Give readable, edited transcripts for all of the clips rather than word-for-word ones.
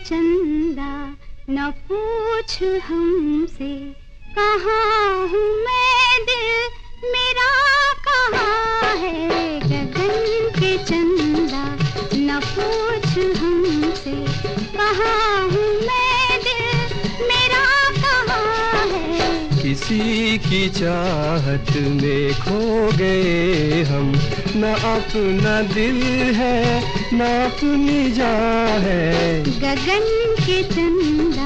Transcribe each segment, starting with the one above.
चंदा न पूछ हमसे, कहाँ हूँ मैं, दिल मेरा कहाँ है। गगन के चंदा न पूछ हमसे, कहाँ हूँ मैं, दिल मेरा कहाँ है। किसी की चाहत में खो गए हम, न अपना दिल है न अपनी जान है। गगन के चंदा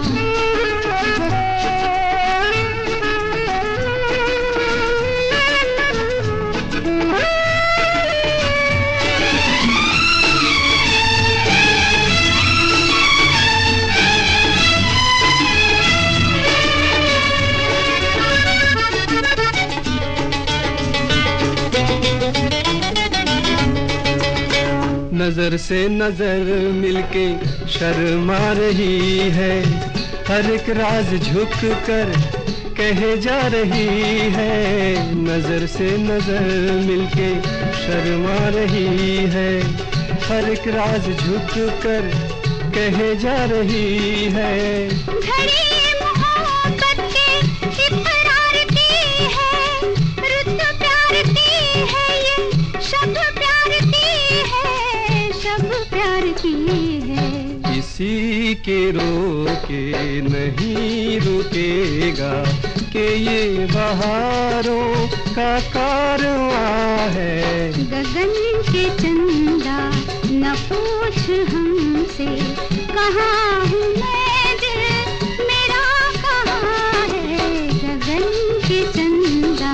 नजर से नजर मिलके शर्मा रही है, हर एक राज झुक कर कहे जा रही है। नजर से नजर मिलके शर्मा रही है, हर एक राज झुक कर कहे जा रही है। घड़ी मोहब्बत के इकरार की है, रुत प्यार की है, ये शब प्यार की है, शब प्यार की है। किसी के रोके नहीं रुकेगा कि ये बहारों का कारवां है। गगन के चंदा न पूछ हमसे, कहाँ हूँ मैं, दिल मेरा कहाँ है। गगन के चंदा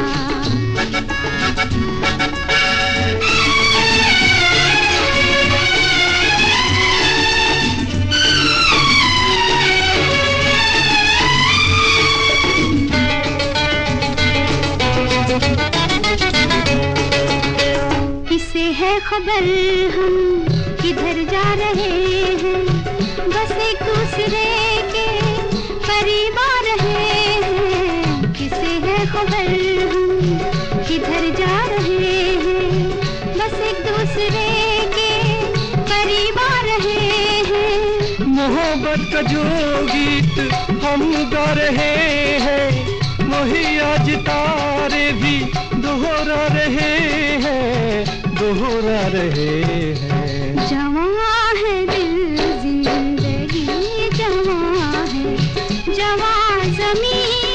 किसे है खबर हम किधर जा रहे हैं, बस एक दूसरे के करीब आ रहे हैं। किसे है खबर हम किधर जा रहे हैं, बस एक दूसरे के करीब आ रहे हैं। मोहब्बत का जो गीत हम गा रहे हैं, वही आज तारे भी दोहरा रहे हैं, दोहरा रहे हैं। जवां है दिल, जिंदगी जवां है, जवां ज़मीं